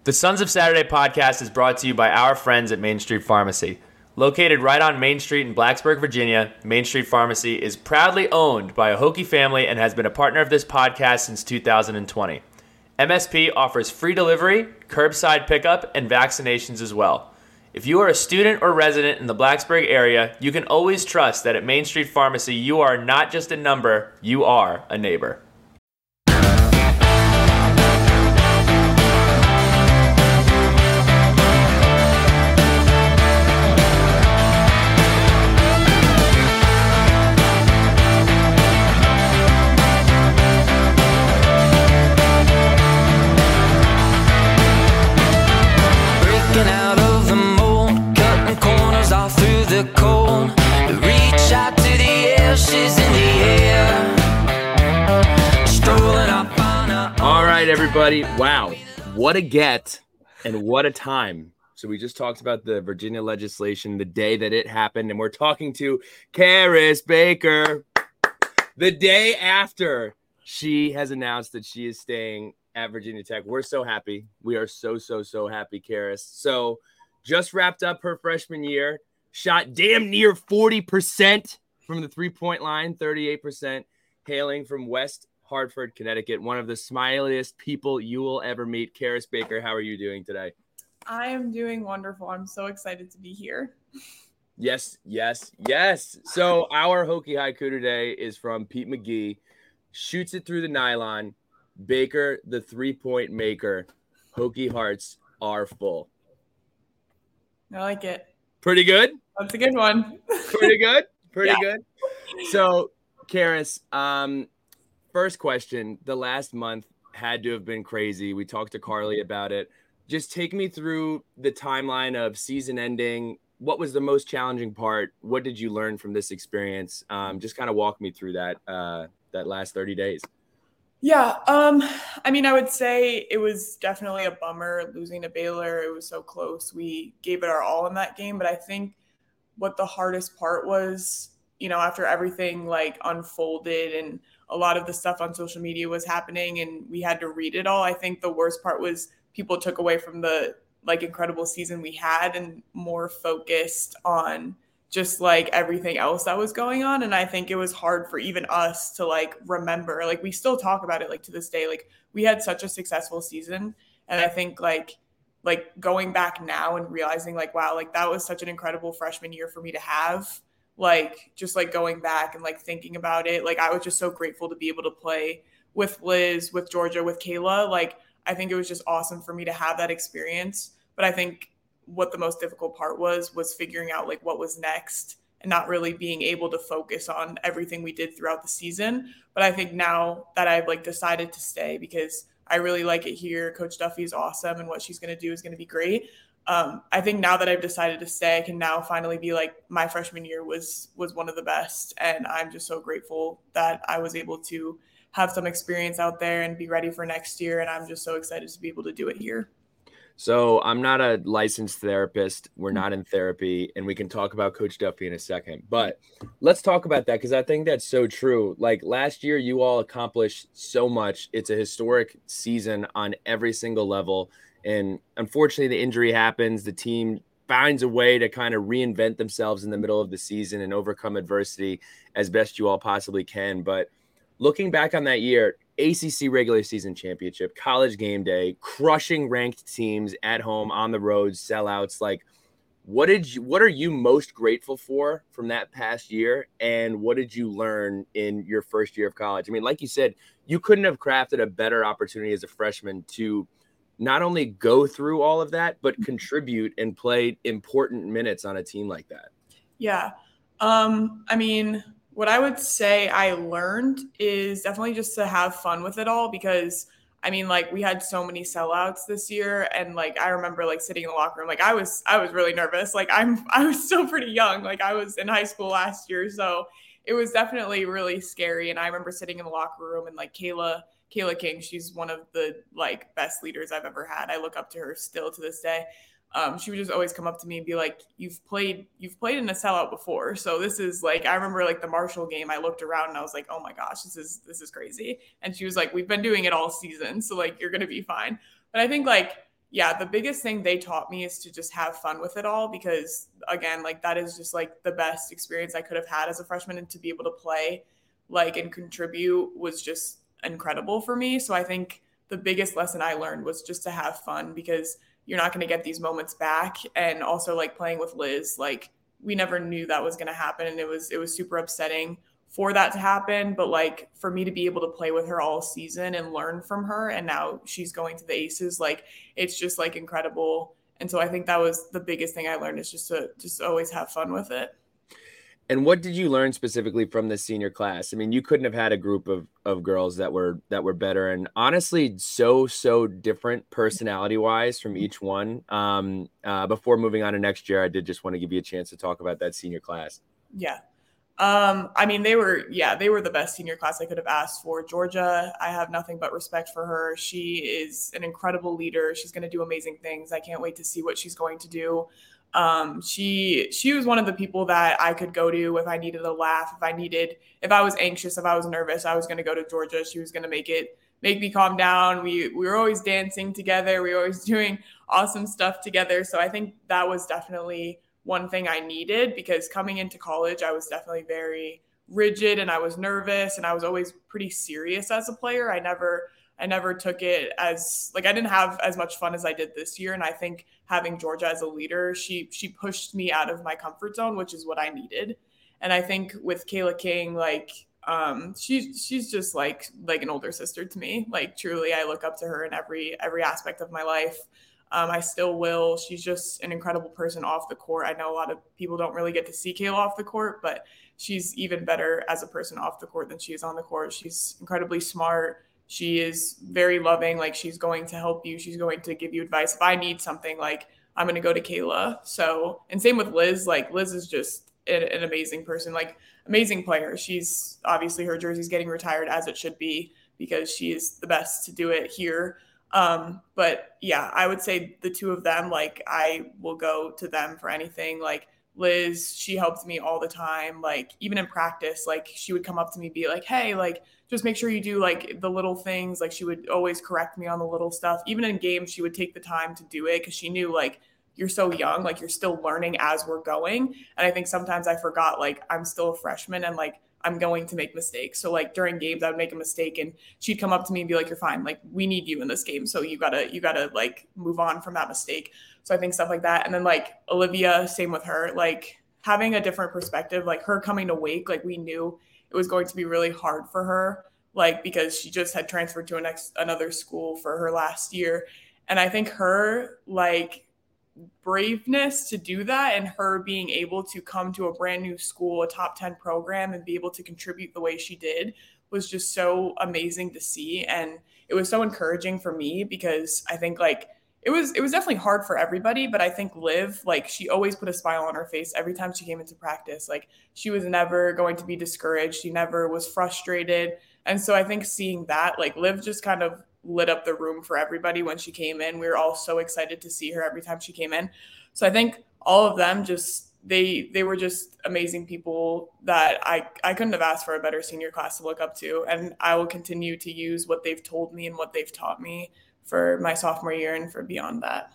The Sons of Saturday podcast is brought to you by our friends at Main Street Pharmacy. Located right on Main Street in Blacksburg, Virginia, Main Street Pharmacy is proudly owned by a Hokie family and has been a partner of this podcast since 2020. MSP offers free delivery, curbside pickup, and vaccinations as well. If you are a student or resident in the Blacksburg area, you can always trust that at Main Street Pharmacy you are not just a number, you are a neighbor. Everybody, wow, what a get and what a time. So we just talked about the Virginia legislation, the day that it happened, and we're talking to Karis Baker the day after she has announced that she is staying at Virginia Tech. We're so happy. We are so happy, Karis. So just wrapped up her freshman year, shot damn near 40% from the three-point line, 38%, hailing from West Hartford, Connecticut, one of the smiliest people you will ever meet. Karis Baker, how are you doing today? I am doing wonderful. I'm so excited to be here. Yes. So our Hokie haiku today is from Pete McGee. Shoots it through the nylon. Baker, the three-point maker. Hokie hearts are full. I like it. Pretty good? That's a good one. Pretty good? Pretty good. So, Karis, first question, the last month had to have been crazy. We talked to Carly about it. Just take me through the timeline of season ending. What was the most challenging part? What did you learn from this experience? Just kind of walk me through that last 30 days. Yeah. I would say it was definitely a bummer losing to Baylor. It was so close. We gave it our all in that game. But I think what the hardest part was, after everything unfolded and a lot of the stuff on social media was happening and we had to read it all. I think the worst part was people took away from the incredible season we had and more focused on just everything else that was going on. And I think it was hard for even us to remember, we still talk about it to this day. We had such a successful season. And I think going back now and realizing wow, that was such an incredible freshman year for me to have. Going back and thinking about it, I was just so grateful to be able to play with Liz, with Georgia, with Kayla. I think it was just awesome for me to have that experience. But I think what the most difficult part was figuring out what was next and not really being able to focus on everything we did throughout the season. But I think now that I've decided to stay because I really like it here. Coach Duffy is awesome and what she's going to do is going to be great. I think now that I've decided to stay, I can now finally be my freshman year was one of the best. And I'm just so grateful that I was able to have some experience out there and be ready for next year. And I'm just so excited to be able to do it here. So I'm not a licensed therapist. We're not in therapy, and we can talk about Coach Duffy in a second. But let's talk about that because I think that's so true. Last year, you all accomplished so much. It's a historic season on every single level. And unfortunately, the injury happens. The team finds a way to kind of reinvent themselves in the middle of the season and overcome adversity as best you all possibly can. But looking back on that year, ACC regular season championship, college game day, crushing ranked teams at home, on the road, sellouts. What are you most grateful for from that past year? And what did you learn in your first year of college? Like you said, you couldn't have crafted a better opportunity as a freshman to not only go through all of that, but contribute and play important minutes on a team like that. Yeah. What I would say I learned is definitely just to have fun with it all because we had so many sellouts this year. And I remember sitting in the locker room, I was really nervous. I was still pretty young. I was in high school last year. So it was definitely really scary. And I remember sitting in the locker room and Kayla King, she's one of the best leaders I've ever had. I look up to her still to this day. she would just always come up to me and be like, you've played in a sellout before. So this is like, I remember like the Marshall game, I looked around and I was like, oh my gosh, this is crazy. And she was like, we've been doing it all season. So like, you're going to be fine. But I think like yeah, the biggest thing they taught me is to just have fun with it all, because again, like that is just like the best experience I could have had as a freshman, and to be able to play like and contribute was just incredible for me. So I think the biggest lesson I learned was just to have fun, because you're not going to get these moments back. And also like playing with Liz, like we never knew that was going to happen, and it was super upsetting for that to happen. But like for me to be able to play with her all season and learn from her, and now she's going to the Aces, like it's just like incredible. And so I think that was the biggest thing I learned, is just to just always have fun with it. And what did you learn specifically from the senior class? I mean, you couldn't have had a group of girls that were better, and honestly so different personality wise from each one. Before moving on to next year, I did just want to give you a chance to talk about that senior class. Yeah. I mean, they were the best senior class I could have asked for. Georgia, I have nothing but respect for her. She is an incredible leader. She's going to do amazing things. I can't wait to see what she's going to do. She was one of the people that I could go to if I needed a laugh, if I was anxious, if I was nervous, I was going to go to Georgia. She was going to make me calm down. We were always dancing together. We were always doing awesome stuff together. So I think that was definitely one thing I needed, because coming into college, I was definitely very rigid and I was nervous, and I was always pretty serious as a player. I never took it as like, I didn't have as much fun as I did this year. And I think having Georgia as a leader, she pushed me out of my comfort zone, which is what I needed. And I think with Kayla King, like she's just like an older sister to me. Like truly, I look up to her in every aspect of my life. I still will. She's just an incredible person off the court. I know a lot of people don't really get to see Kayla off the court, but she's even better as a person off the court than she is on the court. She's incredibly smart. She is very loving. Like she's going to help you. She's going to give you advice. If I need something, like I'm going to go to Kayla. So, and same with Liz. Like Liz is just an amazing person, like amazing player. She's obviously, her jersey's getting retired, as it should be, because she is the best to do it here. But yeah, I would say the two of them, like I will go to them for anything. Like Liz, she helped me all the time. Like even in practice, like she would come up to me, be like, hey, like just make sure you do like the little things. Like she would always correct me on the little stuff. Even in games, she would take the time to do it, because she knew like you're so young, like you're still learning as we're going. And I think sometimes I forgot, like I'm still a freshman, and like I'm going to make mistakes. So like during games, I would make a mistake, and she'd come up to me and be like, you're fine. Like we need you in this game. So you gotta like move on from that mistake. So I think stuff like that. And then like Olivia, same with her, like having a different perspective, like her coming to Wake, like we knew it was going to be really hard for her, like because she just had transferred to another school for her last year. And I think her like braveness to do that, and her being able to come to a brand new school, a top 10 program, and be able to contribute the way she did was just so amazing to see. And it was so encouraging for me, because I think like it was definitely hard for everybody, but I think Liv, like she always put a smile on her face every time she came into practice. Like she was never going to be discouraged. She never was frustrated. And so I think seeing that, like Liv just kind of lit up the room for everybody when she came in. We were all so excited to see her every time she came in. So I think all of them just they were just amazing people that I couldn't have asked for a better senior class to look up to. And I will continue to use what they've told me and what they've taught me for my sophomore year and for beyond that.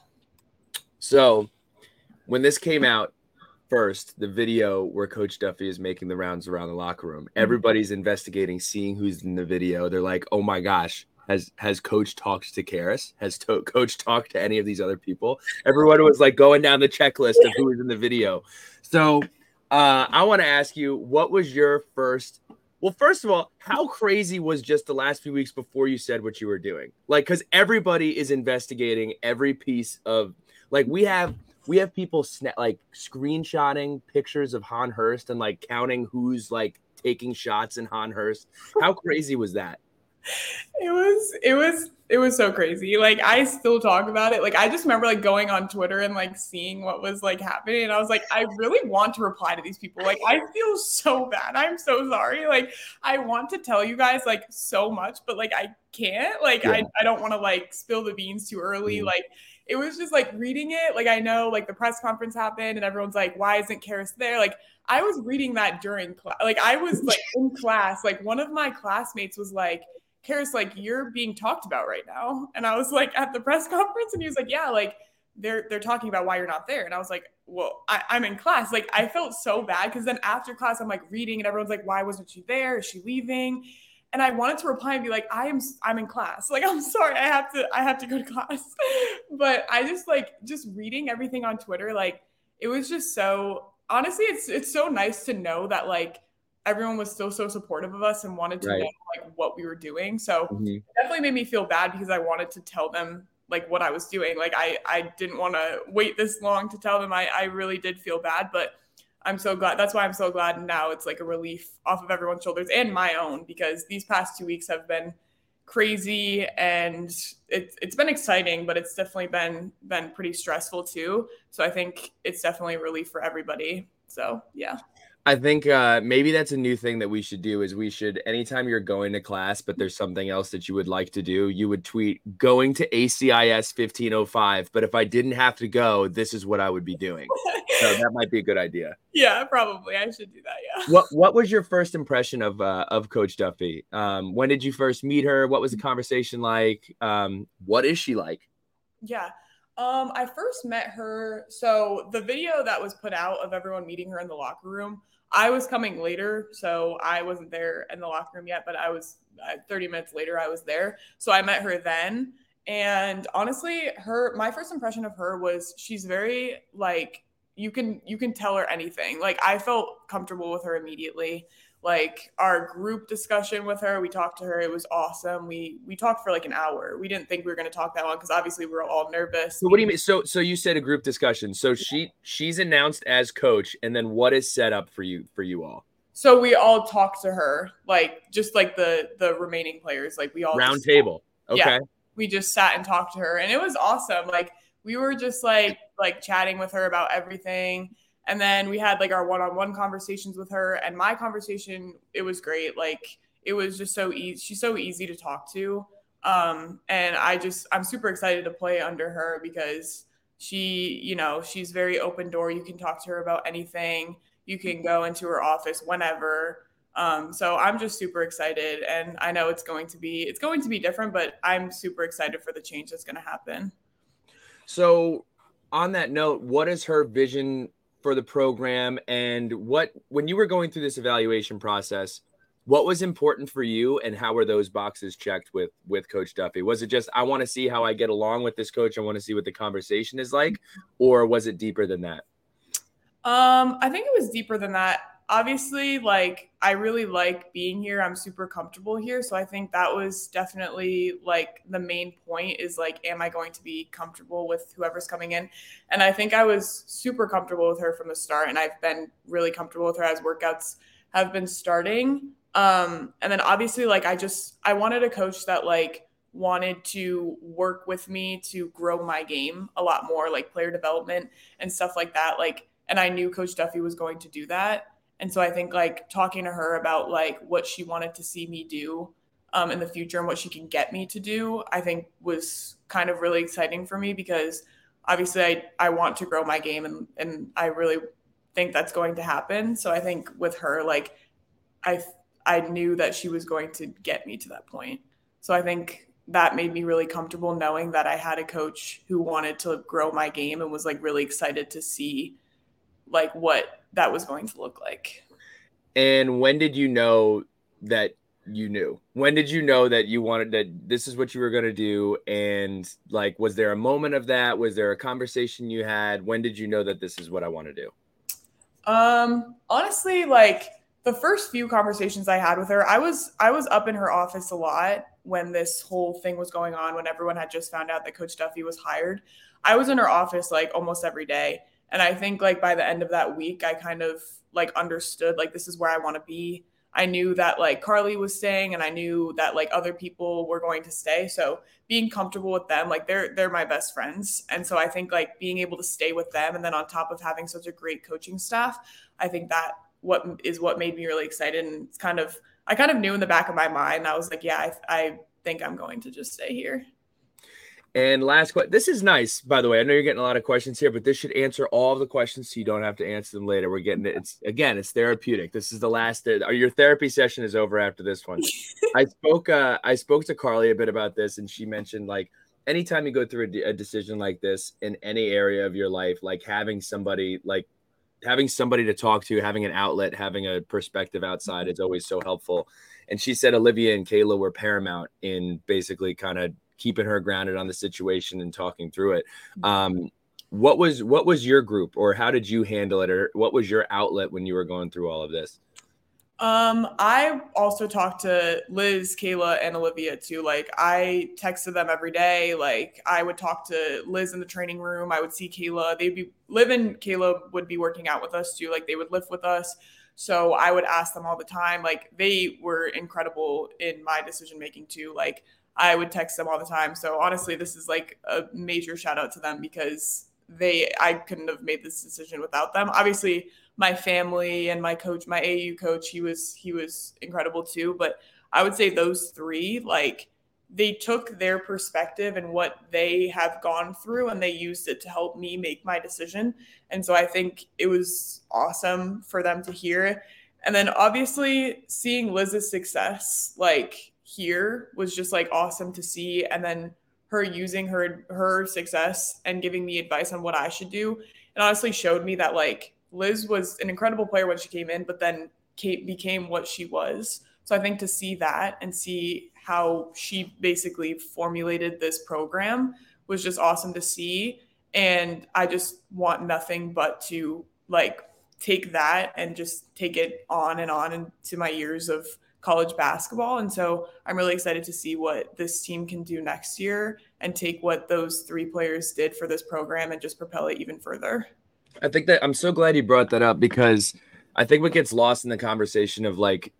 So when this came out first, the video where Coach Duffy is making the rounds around the locker room, everybody's investigating, seeing who's in the video. They're like, oh my gosh, has Coach talked to Karis? Has Coach talked to any of these other people? Everyone was like going down the checklist of who was in the video. So I want to ask you, what was your first? Well, first of all, how crazy was just the last few weeks before you said what you were doing? Like, because everybody is investigating every piece of, like, we have people like screenshotting pictures of Han Hurst and like counting who's like taking shots in Han Hurst. How crazy was that? It was so crazy. Like I still talk about it. Like I just remember like going on Twitter and like seeing what was like happening, and I was like, I really want to reply to these people. Like I feel so bad. I'm so sorry. Like I want to tell you guys like so much, but like I can't. Like Yeah. I don't want to like spill the beans too early. Like it was just like reading it. Like I know like the press conference happened and everyone's like, why isn't Karis there? Like I was reading that during class. Like I was like in class. Like one of my classmates was like, Karis, like, you're being talked about right now. And I was like, at the press conference, and he was like, yeah, like, they're talking about why you're not there. And I was like, well, I'm in class. Like, I felt so bad because then after class, I'm like reading, and everyone's like, why wasn't she there? Is she leaving? And I wanted to reply and be like, I'm in class. Like, I'm sorry, I have to go to class. But I just like just reading everything on Twitter, like it was just so honestly, it's so nice to know that like everyone was still so supportive of us and wanted to know Right. like what we were doing. So Mm-hmm. it definitely made me feel bad because I wanted to tell them like what I was doing. Like I didn't want to wait this long to tell them. I really did feel bad, but I'm so glad. That's why I'm so glad now it's like a relief off of everyone's shoulders and my own, because these past 2 weeks have been crazy and it's been exciting, but it's definitely been pretty stressful too. So I think it's definitely a relief for everybody. So yeah. I think maybe that's a new thing that we should do is we should, anytime you're going to class, but there's something else that you would like to do, you would tweet going to ACIS 1505. But if I didn't have to go, this is what I would be doing. So that might be a good idea. Yeah, probably. I should do that. Yeah. What was your first impression of Coach Duffy? When did you first meet her? What was the conversation like? What is she like? Yeah. I first met her. So the video that was put out of everyone meeting her in the locker room, I was coming later. So I wasn't there in the locker room yet, but I was 30 minutes later, I was there. So I met her then. And honestly, my first impression of her was she's very like, you can tell her anything. Like I felt comfortable with her immediately. Like our group discussion with her, we talked to her, it was awesome. We talked for like an hour. We didn't think we were going to talk that long because obviously we were all nervous. So what do you mean? So you said a group discussion. So she's announced as coach, and then what is set up for you all? So we all talked to her, like just like the remaining players, like we all Round just, table. Okay. yeah, we just sat and talked to her, and it was awesome. Like we were just like chatting with her about everything. And then we had like our one-on-one conversations with her, and my conversation, it was great. Like it was just so easy. She's so easy to talk to. And I'm super excited to play under her because she's very open door. You can talk to her about anything. You can go into her office whenever. So I'm just super excited, and I know it's going to be different, but I'm super excited for the change that's going to happen. So on that note, what is her vision for the program, and when you were going through this evaluation process, what was important for you, and how were those boxes checked with Coach Duffy? Was it just, I want to see how I get along with this coach, I want to see what the conversation is like, or was it deeper than that? I think it was deeper than that. Obviously, like I really like being here. I'm super comfortable here. So I think that was definitely like the main point is like, am I going to be comfortable with whoever's coming in? And I think I was super comfortable with her from the start. And I've been really comfortable with her as workouts have been starting. And then obviously like I wanted a coach that like wanted to work with me to grow my game a lot more, like player development and stuff like that. Like, and I knew Coach Duffy was going to do that. And so I think like talking to her about like what she wanted to see me do in the future and what she can get me to do, I think was kind of really exciting for me because obviously I want to grow my game and I really think that's going to happen. So I think with her, like I knew that she was going to get me to that point. So I think that made me really comfortable knowing that I had a coach who wanted to grow my game and was like really excited to see like what that was going to look like. And when did you know that you knew? When did you know that you wanted, that this is what you were going to do? And like, was there a moment of that? Was there a conversation you had? When did you know that this is what I want to do? Honestly, like the first few conversations I had with her, I was up in her office a lot when this whole thing was going on, when everyone had just found out that Coach Duffy was hired. I was in her office like almost every day. And I think like by the end of that week, I kind of like understood like this is where I want to be. I knew that like Carly was staying and I knew that like other people were going to stay. So being comfortable with them, like they're my best friends. And so I think like being able to stay with them and then on top of having such a great coaching staff, I think that what made me really excited. And it's I kind of knew in the back of my mind, I was like, yeah, I think I'm going to just stay here. And last question. This is nice, by the way. I know you're getting a lot of questions here, but this should answer all of the questions so you don't have to answer them later. We're getting it. It's therapeutic. This is the last. Your therapy session is over after this one. I spoke to Carly a bit about this, and she mentioned like anytime you go through a decision like this in any area of your life, like having somebody to talk to, having an outlet, having a perspective outside is always so helpful. And she said Olivia and Kayla were paramount in basically kind of keeping her grounded on the situation and talking through it. What was your group, or how did you handle it, or what was your outlet when you were going through all of this? I also talked to Liz, Kayla, and Olivia too. Like I texted them every day. Like I would talk to Liz in the training room. I would see Kayla. Kayla would be working out with us too. Like they would lift with us. So I would ask them all the time. Like they were incredible in my decision making too. Like I would text them all the time. So honestly, this is like a major shout out to them because I couldn't have made this decision without them. Obviously, my family and my coach, my AU coach, he was incredible too. But I would say those three, like they took their perspective and what they have gone through and they used it to help me make my decision. And so I think it was awesome for them to hear. And then obviously seeing Liz's success, like here was just like awesome to see. And then her using her success and giving me advice on what I should do. It honestly showed me that like Liz was an incredible player when she came in, but then Kate became what she was. So I think to see that and see how she basically formulated this program was just awesome to see. And I just want nothing but to like take that and just take it on and on into my years of college basketball. And so I'm really excited to see what this team can do next year and take what those three players did for this program and just propel it even further. I think that I'm so glad you brought that up because I think what gets lost in the conversation of like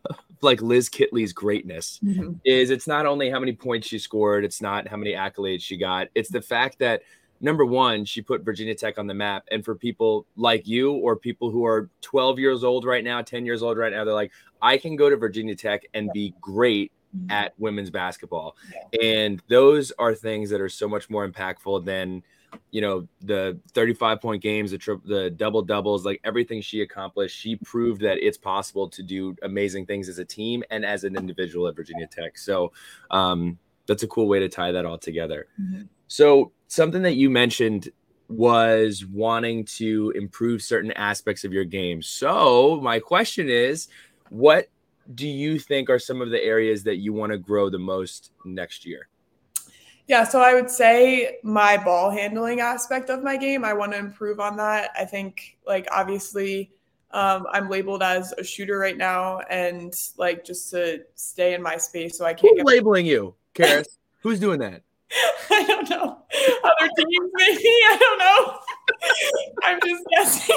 Liz Kitley's greatness is it's not only how many points she scored, it's not how many accolades she got. It's the fact that number one, she put Virginia Tech on the map. And for people like you or people who are 12 years old right now, 10 years old right now, they're like, I can go to Virginia Tech and be great at women's basketball. And those are things that are so much more impactful than, you know, the 35-point games, the double doubles, like everything she accomplished. She proved that it's possible to do amazing things as a team and as an individual at Virginia Tech. So that's a cool way to tie that all together. So something that you mentioned was wanting to improve certain aspects of your game. So my question is, what do you think are some of the areas that you want to grow the most next year? Yeah, so I would say my ball handling aspect of my game, I want to improve on that. I think, like, obviously, I'm labeled as a shooter right now, and like just to stay in my space, so I can't get labeling you, Karis. Who's doing that? I don't know. Other teams, maybe. I don't know. I'm just guessing.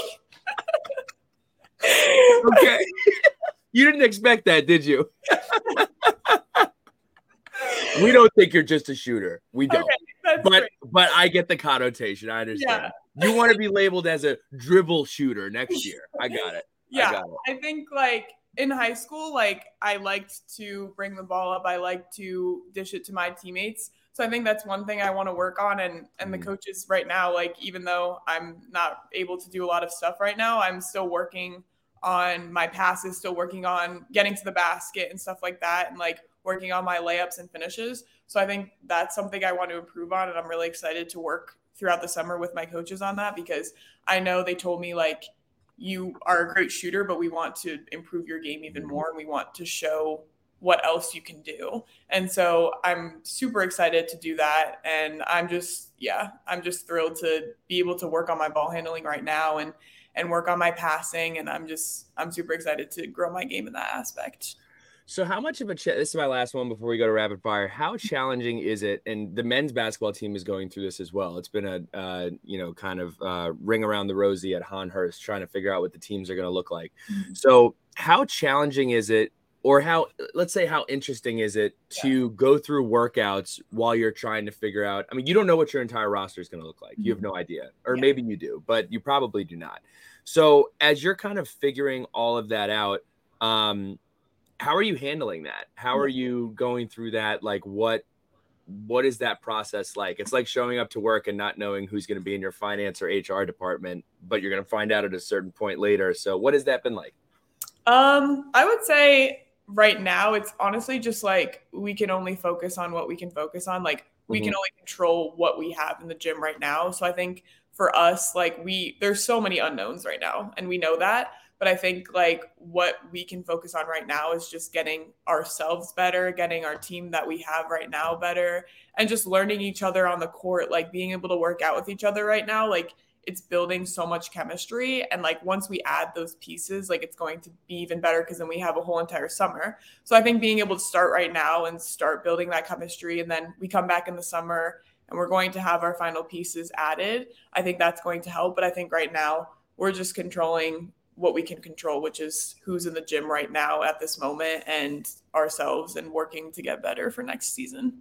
Okay. You didn't expect that, did you? We don't think you're just a shooter. We don't. Okay, but I get the connotation. I understand. Yeah. You want to be labeled as a dribble shooter next year. I got it. Yeah. I think like in high school, like I liked to bring the ball up. I liked to dish it to my teammates. So I think that's one thing I want to work on. And the coaches right now, like even though I'm not able to do a lot of stuff right now, I'm still working on my passes, still working on getting to the basket and stuff like that. And like working on my layups and finishes. So I think that's something I want to improve on. And I'm really excited to work throughout the summer with my coaches on that because I know they told me like, you are a great shooter, but we want to improve your game even more. And we want to show what else you can do. And so I'm super excited to do that. And I'm just thrilled to be able to work on my ball handling right now and work on my passing. And I'm super excited to grow my game in that aspect. So how much of this is my last one before we go to rapid fire. How challenging is it? And the men's basketball team is going through this as well. It's been a kind of ring around the rosy at Hahn-Hurst trying to figure out what the teams are going to look like. So how challenging is it, or let's say how interesting is it to go through workouts while you're trying to figure out, I mean, you don't know what your entire roster is going to look like. You have no idea, or maybe you do, but you probably do not. So as you're kind of figuring all of that out, how are you handling that? How are you going through that? Like what what is that process like? It's like showing up to work and not knowing who's going to be in your finance or HR department, but you're going to find out at a certain point later. So what has that been like? I would say right now it's honestly just like we can only focus on what we can focus on. Like we can only control what we have in the gym right now. So I think for us, like there's so many unknowns right now, and we know that. But I think like what we can focus on right now is just getting ourselves better, getting our team that we have right now better, and just learning each other on the court, like being able to work out with each other right now. Like it's building so much chemistry. And like once we add those pieces, like it's going to be even better because then we have a whole entire summer. So I think being able to start right now and start building that chemistry, and then we come back in the summer and we're going to have our final pieces added, I think that's going to help. But I think right now we're just controlling what we can control, which is who's in the gym right now at this moment and ourselves, and working to get better for next season.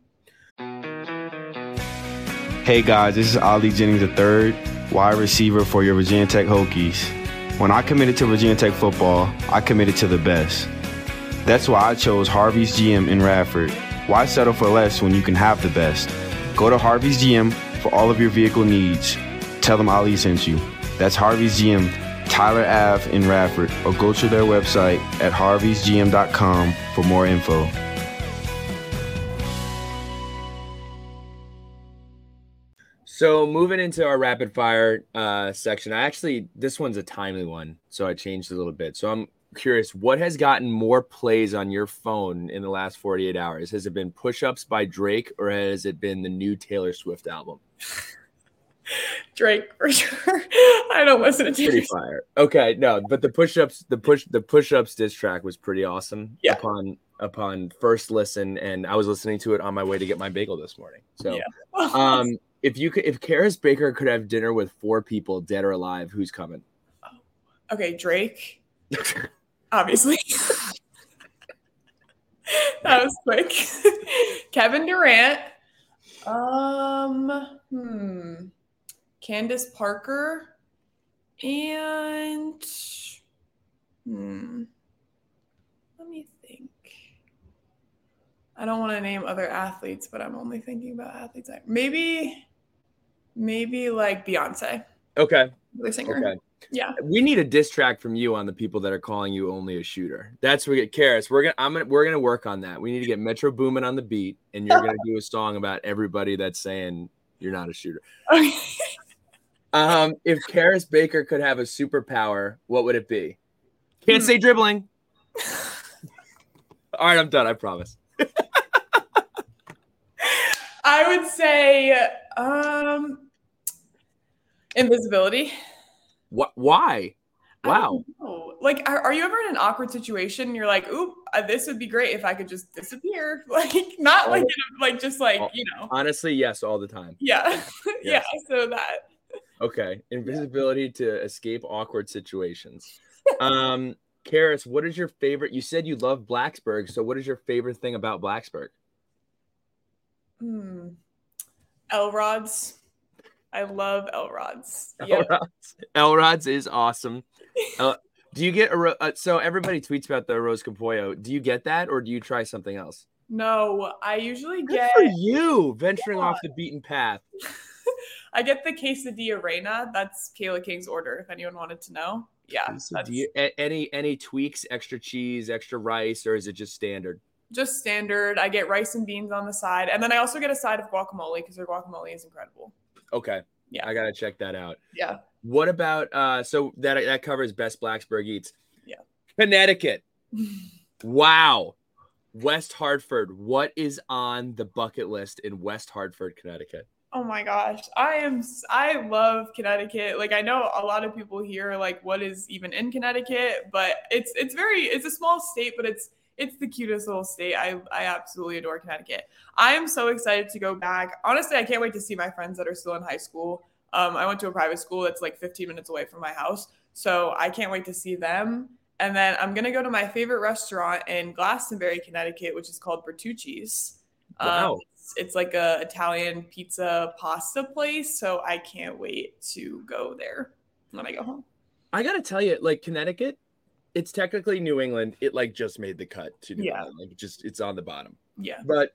Hey guys, this is Ali Jennings III, wide receiver for your Virginia Tech Hokies. When I committed to Virginia Tech football, I committed to the best. That's why I chose Harvey's GM in Radford. Why settle for less when you can have the best? Go to Harvey's GM for all of your vehicle needs. Tell them Ali sent you. That's Harvey's GM, Tyler Ave in Radford, or go to their website at harveysgm.com for more info. So moving into our rapid fire section, this one's a timely one, so I changed a little bit. So I'm curious, what has gotten more plays on your phone in the last 48 hours? Has it been Push-Ups by Drake, or has it been the new Taylor Swift album? Drake, for sure. I don't listen to Taylor. Pretty fire. Okay, no, but the Push-Ups diss track was pretty awesome. Yeah. Upon first listen, and I was listening to it on my way to get my bagel this morning. So, yeah. If Karis Baker could have dinner with 4 people, dead or alive, who's coming? Okay, Drake. Obviously. That was quick. Kevin Durant. Candace Parker. And let me think. I don't want to name other athletes, but I'm only thinking about athletes. Maybe like Beyonce. Okay. The singer. Okay. Yeah. We need a diss track from you on the people that are calling you only a shooter. That's where we get Karis. We're gonna work on that. We need to get Metro Boomin on the beat, and you're gonna do a song about everybody that's saying you're not a shooter. Okay. If Karis Baker could have a superpower, what would it be? Can't say dribbling. All right, I'm done. I promise. I would say invisibility. What? Why? Wow. Like, are you ever in an awkward situation and you're like, "Oop, this would be great if I could just disappear." Like, not like just like, you know. Honestly, yes, all the time. Yeah. Yes. Yeah. So that. Okay, invisibility to escape awkward situations. Karis, what is your favorite? You said you love Blacksburg, so what is your favorite thing about Blacksburg? L-Rods. I love L-Rods. L-Rods is awesome. Do you get so everybody tweets about the arroz con pollo. Do you get that, or do you try something else? No, I usually Good for you, venturing off the beaten path. I get the quesadilla reina. That's Kayla King's order, if anyone wanted to know. Yeah. Any tweaks, extra cheese, extra rice, or is it just standard? Just standard. I get rice and beans on the side. And then I also get a side of guacamole because their guacamole is incredible. Okay. Yeah. I got to check that out. Yeah. What about, so that covers Best Blacksburg Eats. Yeah. Connecticut. Wow. West Hartford. What is on the bucket list in West Hartford, Connecticut? Oh my gosh. I love Connecticut. Like, I know a lot of people here, like, what is even in Connecticut, but it's a small state, but it's the cutest little state. I absolutely adore Connecticut. I am so excited to go back. Honestly, I can't wait to see my friends that are still in high school. I went to a private school that's like 15 minutes away from my house. So I can't wait to see them. And then I'm going to go to my favorite restaurant in Glastonbury, Connecticut, which is called Bertucci's. Wow. It's like a Italian pizza pasta place. So I can't wait to go there when I go home. I got to tell you, like, Connecticut, it's technically New England. It like just made the cut to New England. Like, it's on the bottom. Yeah. But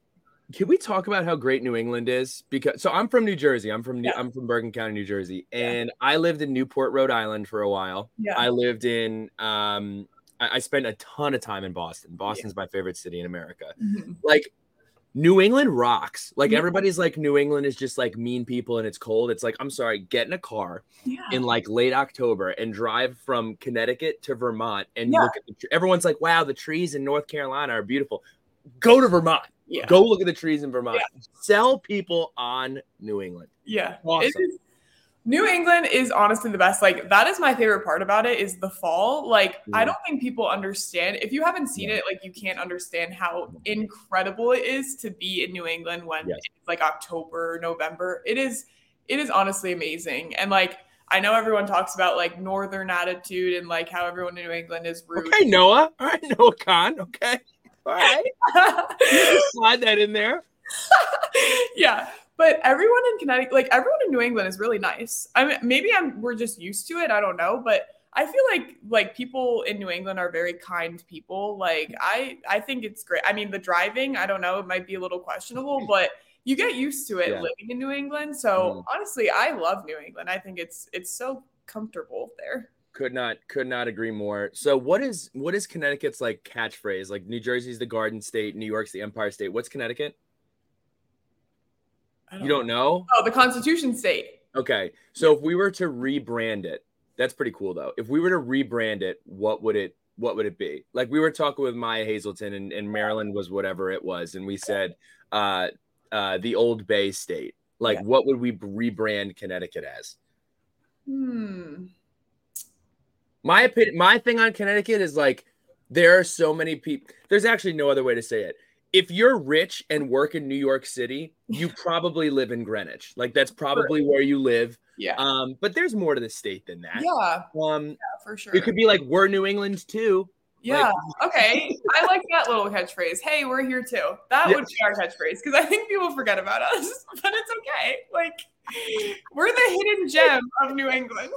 Can we talk about how great New England is? Because so I'm from New Jersey. Yeah. I'm from Bergen County, New Jersey, Yeah. and I lived in Newport, Rhode Island for a while. Yeah. I lived in I spent a ton of time in Boston. Boston's my favorite city in America. Mm-hmm. Like New England rocks. Like Yeah. everybody's like New England is just like mean people and it's cold. It's like, I'm sorry, get in a car in like late October and drive from Connecticut to Vermont and look at everyone's like, wow, the trees in North Carolina are beautiful. Go to Vermont. Yeah. Go look at the trees in Vermont. Yeah. Sell people on New England. Yeah. Awesome. New England is honestly the best. Like that is my favorite part about it is the fall. Like I don't think people understand. If you haven't seen it, like you can't understand how incredible it is to be in New England when it's like October, November. It is honestly amazing. And like I know everyone talks about like northern attitude and like how everyone in New England is rude. Okay, Noah. All right, Noah Khan. Okay. All right. Slide that in there. Yeah. But everyone in Connecticut, like everyone in New England is really nice. I mean, maybe we're just used to it. I don't know. But I feel like people in New England are very kind people. Like I think it's great. I mean, the driving, I don't know, it might be a little questionable, but you get used to it living in New England. So honestly, I love New England. I think it's so comfortable there. Could not agree more. So what is Connecticut's like catchphrase? Like New Jersey's the Garden State, New York's the Empire State. What's Connecticut? You don't know? Oh, the Constitution State. Okay. So if we were to rebrand it, that's pretty cool though. If we were to rebrand it, what would it be? Like we were talking with Maya Hazelton and Maryland was whatever it was. And we said the Old Bay State. Like what would we rebrand Connecticut as? My thing on Connecticut is like there are so many people. There's actually no other way to say it. If you're rich and work in New York City, you probably live in Greenwich. Like that's probably where you live. Yeah. But there's more to the state than that. Yeah. Yeah, for sure. It could be like we're New England too. Yeah. Like, okay. I like that little catchphrase. Hey, we're here too. That would be our catchphrase because I think people forget about us, but it's okay. Like we're the hidden gem of New England.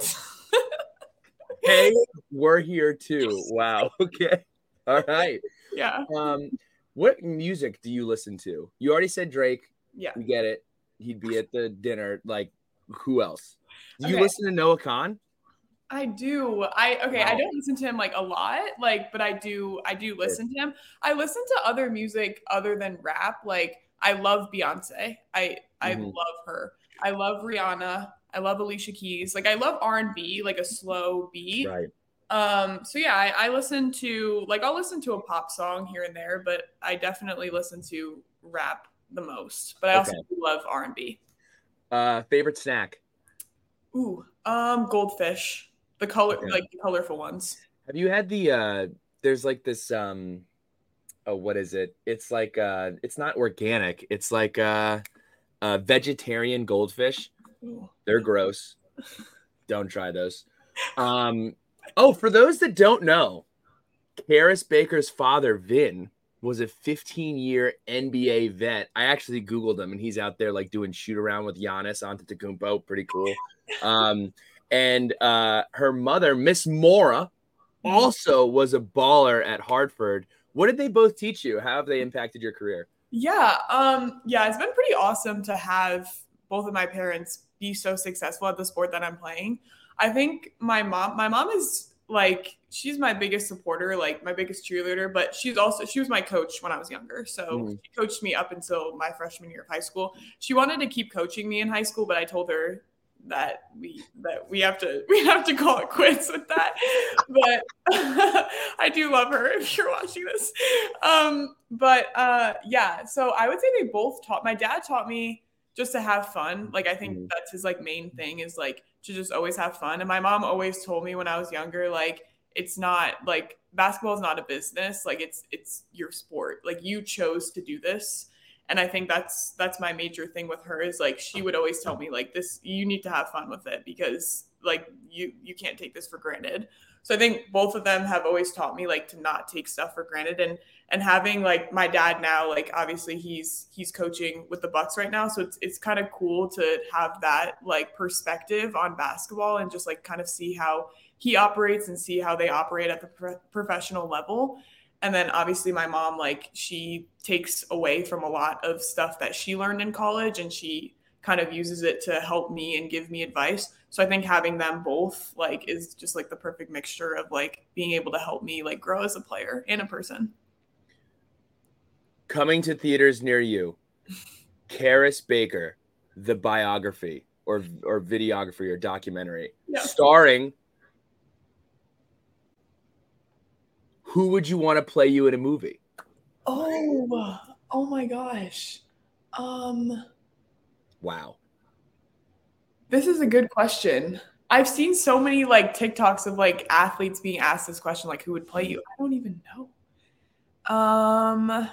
Hey, we're here too. Wow. Okay. All right. Yeah. What music do you listen to? You already said Drake. Yeah. We get it. He'd be at the dinner. Like, who else? Do you listen to Noah Khan? I do. I don't listen to him like a lot, like, but I do listen to him. I listen to other music other than rap. Like, I love Beyonce. I love her. I love Rihanna. I love Alicia Keys. Like, I love R&B, like a slow beat. Right. So yeah, I listen to I'll listen to a pop song here and there, but I definitely listen to rap the most. But I also love R&B. Favorite snack? Ooh, goldfish. The like the colorful ones. Have you had the there's like this what is it? It's like it's not organic. It's like vegetarian goldfish. Ooh. They're gross. Don't try those. Oh, for those that don't know, Karis Baker's father, Vin, was a 15-year NBA vet. I actually Googled him, and he's out there like doing shoot around with Giannis Antetokounmpo. Pretty cool. And her mother, Miss Mora, also was a baller at Hartford. What did they both teach you? How have they impacted your career? Yeah, it's been pretty awesome to have both of my parents be so successful at the sport that I'm playing. I think my mom is like, she's my biggest supporter, like my biggest cheerleader, but she was my coach when I was younger. So she coached me up until my freshman year of high school. She wanted to keep coaching me in high school, but I told her that we have to call it quits with that. But I do love her if you're watching this. So I would say they both my dad taught me just to have fun. Like, I think that's his like main thing is like to just always have fun. And my mom always told me when I was younger, like, it's not like basketball is not a business. Like it's your sport. Like you chose to do this. And I think that's my major thing with her is like, she would always tell me like this, you need to have fun with it because like you can't take this for granted. So I think both of them have always taught me like to not take stuff for granted and having like my dad now, like obviously he's coaching with the Bucks right now. So it's kind of cool to have that like perspective on basketball and just like kind of see how he operates and see how they operate at the professional level. And then obviously my mom, like, she takes away from a lot of stuff that she learned in college, and she kind of uses it to help me and give me advice. So I think having them both, like, is just like the perfect mixture of like being able to help me like grow as a player and a person. Coming to theaters near you, Karis Baker, the biography or videography or documentary, starring. Who would you want to play you in a movie? Oh my gosh. Wow. This is a good question. I've seen so many like TikToks of like athletes being asked this question, like who would play you? I don't even know. I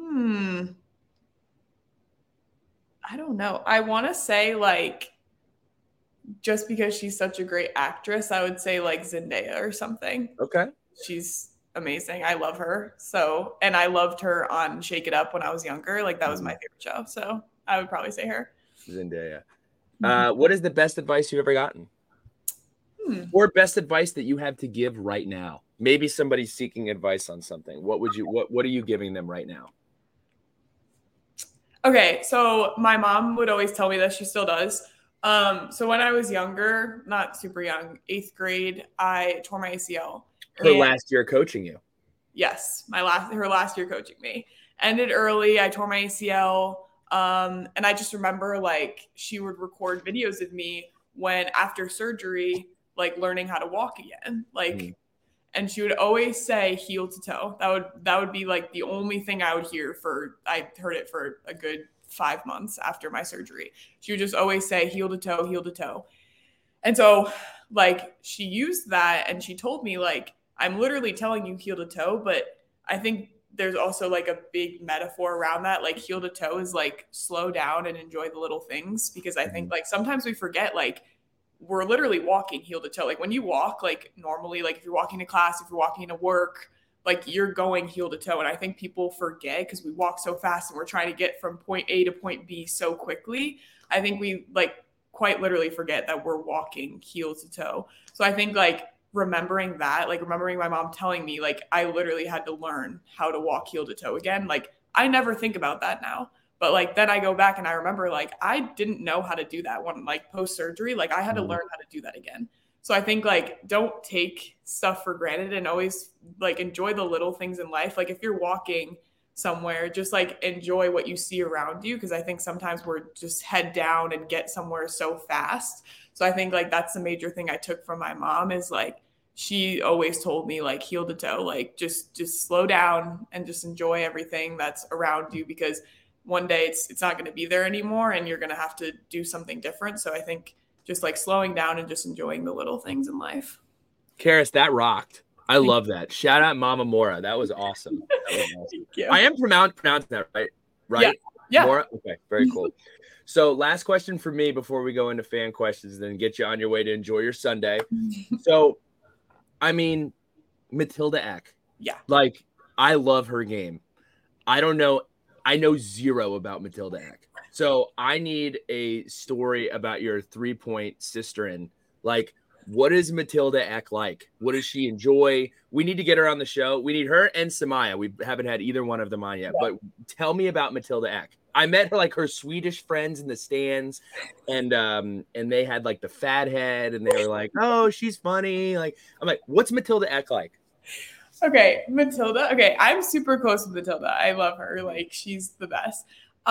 don't know. I want to say like, just because she's such a great actress, I would say like Zendaya or something. Okay. She's amazing. I love her. So, and I loved her on Shake It Up when I was younger. Like that was my favorite show. So I would probably say her. Zendaya. What is the best advice you've ever gotten? Or best advice that you have to give right now? Maybe somebody's seeking advice on something. What are you giving them right now? Okay. So my mom would always tell me that, she still does. So when I was younger, not super young, 8th grade, I tore my ACL. Her last year coaching you. Yes. Her last year coaching me. Ended early. I tore my ACL. And I just remember like she would record videos of me when after surgery, like learning how to walk again. Like, and she would always say heel to toe. That would be like the only thing I would hear I heard it for a good 5 months after my surgery. She would just always say heel to toe, heel to toe. And so like she used that and she told me like, I'm literally telling you heel to toe, but I think there's also like a big metaphor around that. Like heel to toe is like slow down and enjoy the little things, because I think like sometimes we forget like we're literally walking heel to toe. Like when you walk, like normally, like if you're walking to class, if you're walking to work, like you're going heel to toe. And I think people forget because we walk so fast and we're trying to get from point A to point B so quickly. I think we like quite literally forget that we're walking heel to toe. So I think like remembering that, like remembering my mom telling me, like I literally had to learn how to walk heel to toe again. Like I never think about that now. But like then I go back and I remember like I didn't know how to do that when like post surgery, like I had to learn how to do that again. So I think like don't take stuff for granted and always like enjoy the little things in life. Like if you're walking somewhere, just like enjoy what you see around you, because I think sometimes we're just head down and get somewhere so fast. So I think like that's the major thing I took from my mom is like she always told me like heel to toe, like just slow down and just enjoy everything that's around you, because one day it's not going to be there anymore and you're going to have to do something different. So I think just like slowing down and just enjoying the little things in life. Karis, that rocked. I love that. Shout out Mama Mora. That was awesome. Thank you. I am pronouncing that right? Right? Yeah. Mora? Okay, very cool. So last question for me before we go into fan questions, then get you on your way to enjoy your Sunday. So, I mean, Matilda Eck. Yeah. Like, I love her game. I don't know. I know zero about Matilda Eck. So I need a story about your 3-point sister-in. Like, what is Matilda Eck like? What does she enjoy? We need to get her on the show. We need her and Samaya. We haven't had either one of them on yet. But tell me about Matilda Eck. I met her, like her Swedish friends in the stands, and they had like the fat head, and they were like, "Oh, she's funny." Like, I'm like, "What's Matilda Eck like?" Okay, Matilda. Okay, I'm super close with Matilda. I love her. Like, she's the best.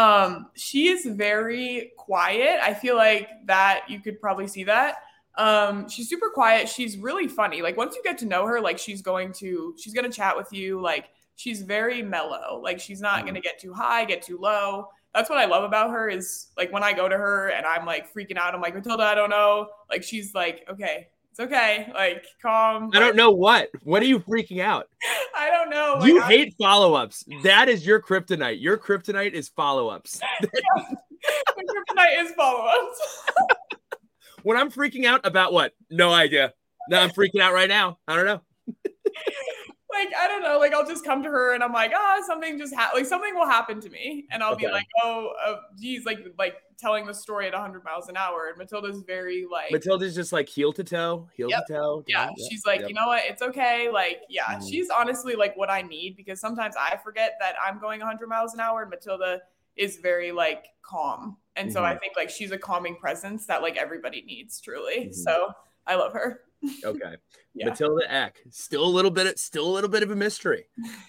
She is very quiet. I feel like that you could probably see that. She's super quiet. She's really funny. Like once you get to know her, like she's gonna chat with you. Like she's very mellow. Like she's not gonna get too high, get too low. That's what I love about her is like when I go to her and I'm like freaking out, I'm like, Matilda, I don't know. Like she's like, okay, it's okay. Like calm. I don't know what. What are you freaking out? I don't know. You hate follow-ups. That is your kryptonite. Your kryptonite is follow-ups. My kryptonite is follow-ups. When I'm freaking out about what? No idea. No, I'm freaking out right now. I don't know. Like, I don't know, like I'll just come to her and I'm like, something just something will happen to me. And I'll be like, geez, like telling the story at 100 miles an hour. And Matilda's very like. Matilda's just like heel to toe. Yeah. She's like, you know what? It's okay. Like, yeah, she's honestly like what I need, because sometimes I forget that I'm going 100 miles an hour and Matilda is very like calm. And so I think like she's a calming presence that like everybody needs, truly. So I love her. Okay. Matilda Eck, still a little bit of a mystery.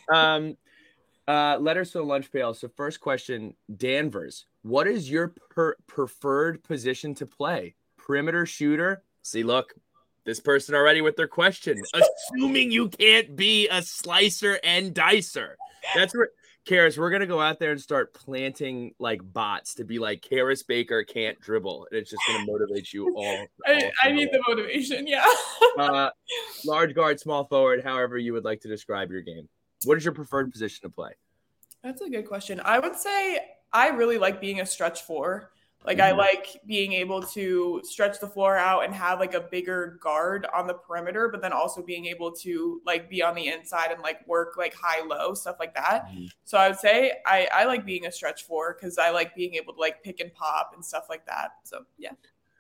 Letters to the lunch pail. So first question, Danvers, what is your preferred position to play? Perimeter shooter? See, look, this person already with their question, assuming you can't be a slicer and dicer. That's where Karis, we're going to go out there and start planting like bots to be like Karis Baker can't dribble. And it's just going to motivate you all. I need the motivation. Yeah. Large guard, small forward, however you would like to describe your game. What is your preferred position to play? That's a good question. I would say I really like being a stretch four. Like I like being able to stretch the floor out and have like a bigger guard on the perimeter, but then also being able to like be on the inside and like work like high, low, stuff like that. So I would say I like being a stretch four because I like being able to like pick and pop and stuff like that. So yeah.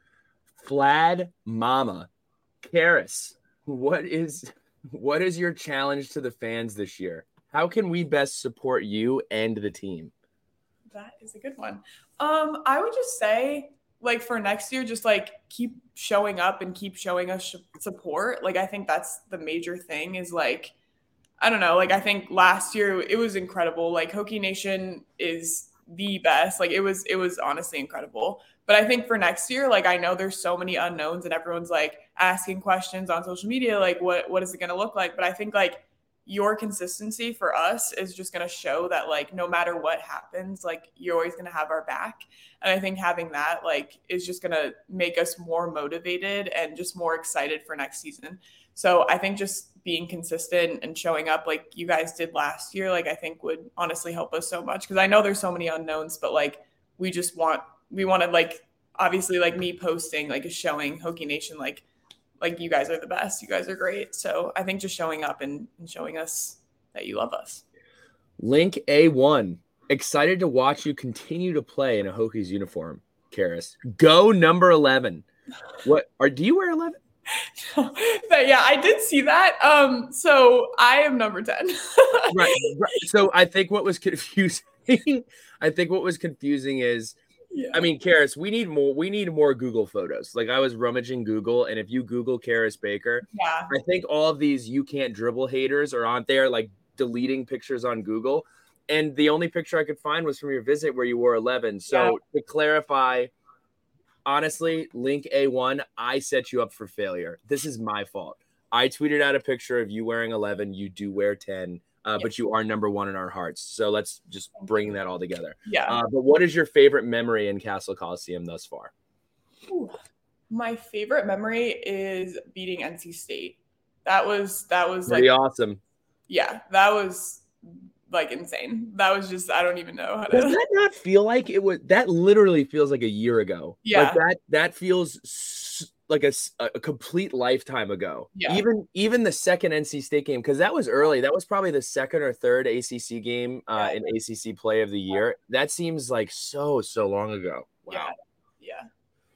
Flad Mama. Karis, what is your challenge to the fans this year? How can we best support you and the team? That is a good one. I would just say, like, for next year, just like keep showing up and keep showing us support. Like, I think that's the major thing is like, I don't know. Like, I think last year it was incredible. Like, Hokie Nation is the best. Like, it was honestly incredible. But I think for next year, like, I know there's so many unknowns and everyone's like asking questions on social media, like, what is it going to look like? But I think like your consistency for us is just going to show that like no matter what happens, like you're always going to have our back. And I think having that like is just going to make us more motivated and just more excited for next season. So I think just being consistent and showing up like you guys did last year, like I think would honestly help us so much. Cause I know there's so many unknowns, but like we wanted like obviously like me posting like is showing Hokie Nation like you guys are the best. You guys are great. So I think just showing up and showing us that you love us. Link A1. Excited to watch you continue to play in a Hokies uniform, Karis. Go number 11. Do you wear 11? But yeah, I did see that. So I am number 10. right. So I think what was confusing is, yeah. I mean, Karis, we need more Google photos. Like I was rummaging Google, and if you Google Karis Baker, yeah. I think all of these you can't dribble haters are on there like deleting pictures on Google. And the only picture I could find was from your visit where you wore 11. So to clarify, honestly, Link A1, I set you up for failure. This is my fault. I tweeted out a picture of you wearing 11. You do wear 10. But you are number 1 in our hearts. So let's just bring that all together. Yeah. But what is your favorite memory in Cassell Coliseum thus far? Ooh, my favorite memory is beating NC State. That was pretty like awesome. Yeah, that was like insane. That was just, I don't even know how to. Does that not feel like it was? That literally feels like a year ago. Yeah. Like that feels like a complete lifetime ago. Yeah. Even the second NC State game, because that was early. That was probably the second or third ACC game in ACC Play of the Year. That seems like so long ago. Wow. Yeah.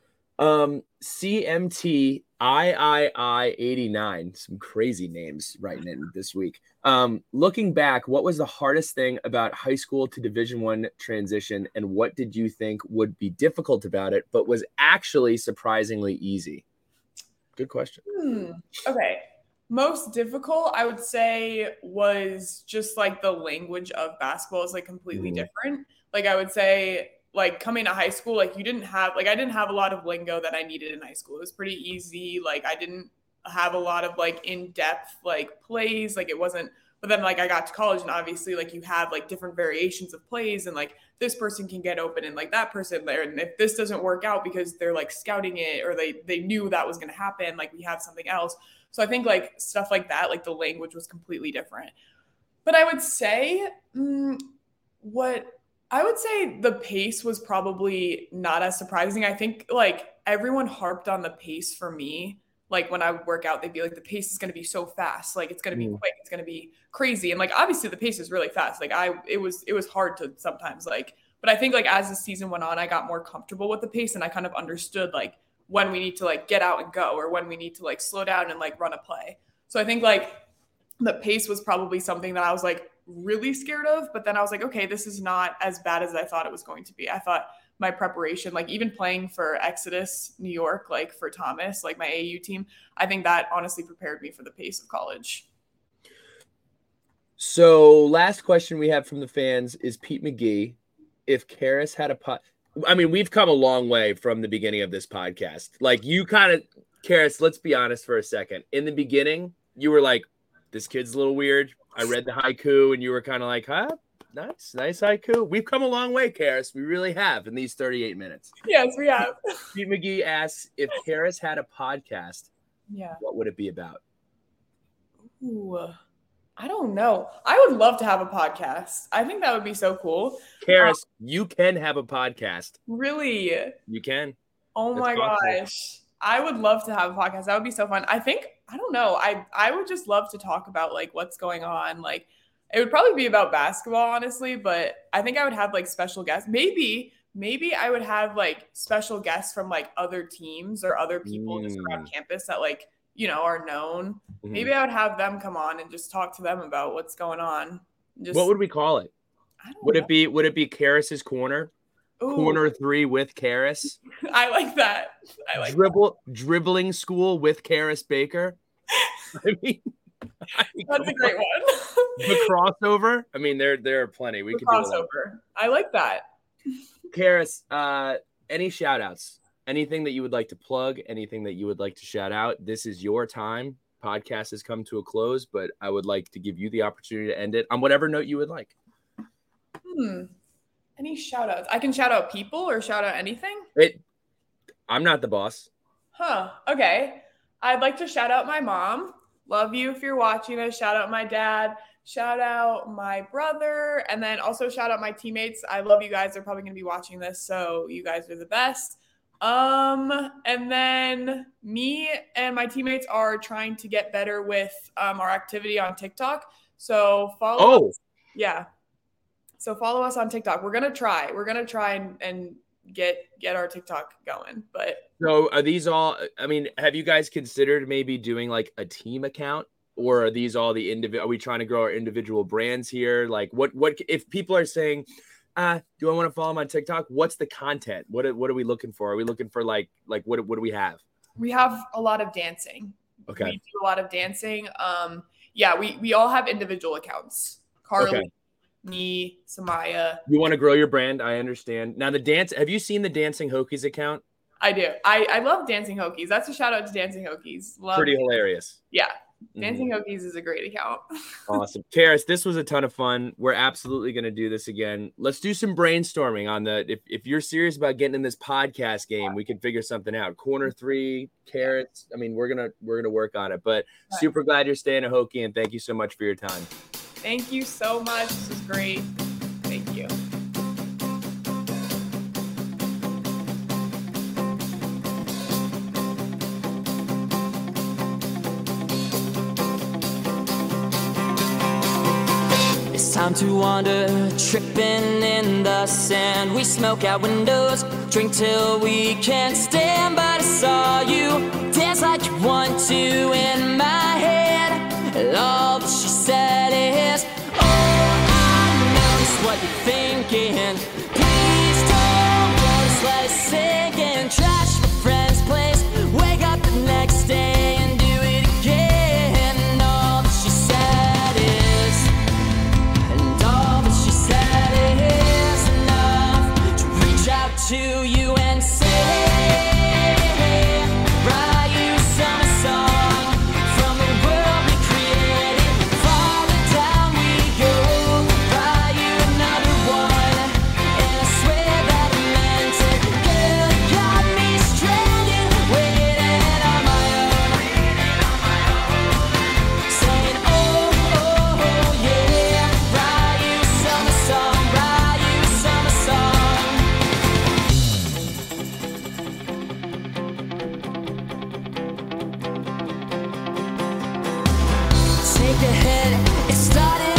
CMT III 89. Some crazy names writing in this week. Looking back, what was the hardest thing about high school to Division I transition, and what did you think would be difficult about it, but was actually surprisingly easy? Good question. Okay. Most difficult, I would say, was just like the language of basketball is like completely different. Like I would say, like coming to high school, like I didn't have a lot of lingo that I needed in high school. It was pretty easy. Like I didn't have a lot of like in-depth like plays. Like it wasn't, but then like I got to college and obviously like you have like different variations of plays and like this person can get open and like that person there. And if this doesn't work out because they're like scouting it or they knew that was going to happen, like we have something else. So I think like stuff like that, like the language was completely different. But I would say the pace was probably not as surprising. I think like everyone harped on the pace for me like when I would work out, they'd be like, the pace is going to be so fast. Like, it's going to be quick. It's going to be crazy. And like, obviously the pace is really fast. Like it was hard to sometimes like, but I think like as the season went on, I got more comfortable with the pace and I kind of understood like when we need to like get out and go or when we need to like slow down and like run a play. So I think like the pace was probably something that I was like really scared of, but then I was like, okay, this is not as bad as I thought it was going to be. I thought my preparation, like even playing for Exodus, New York, like for Thomas, like my AU team, I think that honestly prepared me for the pace of college. So last question we have from the fans is Pete McGee. If Karis had I mean, we've come a long way from the beginning of this podcast. Like you kind of, Karis, let's be honest for a second. In the beginning, you were like, this kid's a little weird. I read the haiku and you were kind of like, huh? Nice haiku. We've come a long way, Karis. We really have in these 38 minutes. Yes, we have. Pete McGee asks, if Karis had a podcast, what would it be about? Ooh, I don't know. I would love to have a podcast. I think that would be so cool. Karis, you can have a podcast. Really? You can. Oh my gosh. I would love to have a podcast. That would be so fun. I don't know. I would just love to talk about like what's going on. Like it would probably be about basketball, honestly, but I think I would have like special guests. Maybe I would have like special guests from like other teams or other people just around campus that like, you know, are known. Mm-hmm. Maybe I would have them come on and just talk to them about what's going on. What would we call it? Would it be Karis's Corner? Ooh. Corner 3 with Karis. I like that. Dribbling school with Karis Baker. I mean, that's a great one. The crossover. I mean, there are plenty. We could do crossover. I like that. Karis, any shout outs? Anything that you would like to plug? Anything that you would like to shout out? This is your time. Podcast has come to a close, but I would like to give you the opportunity to end it on whatever note you would like. Any shout outs? I can shout out people or shout out anything? I'm not the boss. Okay. I'd like to shout out my mom. Love you if you're watching this. Shout out my dad. Shout out my brother. And then also shout out my teammates. I love you guys. They're probably going to be watching this, so you guys are the best. And then me and my teammates are trying to get better with our activity on TikTok. So follow us. Yeah. So follow us on TikTok. We're going to try and get our TikTok going. But so are these all, I mean, have you guys considered maybe doing like a team account, or are these all the individual? Are we trying to grow our individual brands here? Like what if people are saying, do I want to follow them on TikTok? What's the content? What are we looking for? Are we looking for like what do we have? We have a lot of dancing. Okay. We do a lot of dancing. Yeah, we all have individual accounts. Carly, me, Samaya. You want to grow your brand. I understand. Now have you seen the Dancing Hokies account? I do. I love Dancing Hokies. That's a shout out to Dancing Hokies. Pretty hilarious. Yeah. Dancing Hokies is a great account. Awesome. Karis, this was a ton of fun. We're absolutely going to do this again. Let's do some brainstorming on if you're serious about getting in this podcast game, we can figure something out. Corner 3, Karis. I mean, we're going to work on it, but super glad you're staying a Hokie, and thank you so much for your time. Thank you so much. This was great. Thank you. Time to wander, tripping in the sand. We smoke out windows, drink till we can't stand. But I saw you dance like you want to in my head. And all that she said is, oh, I know just what you're thinking. Please don't go, just let it sink in. Trash my friend's place, wake up the next day and do it again. And all that she said is, to you and say, write you some song. think ahead. It started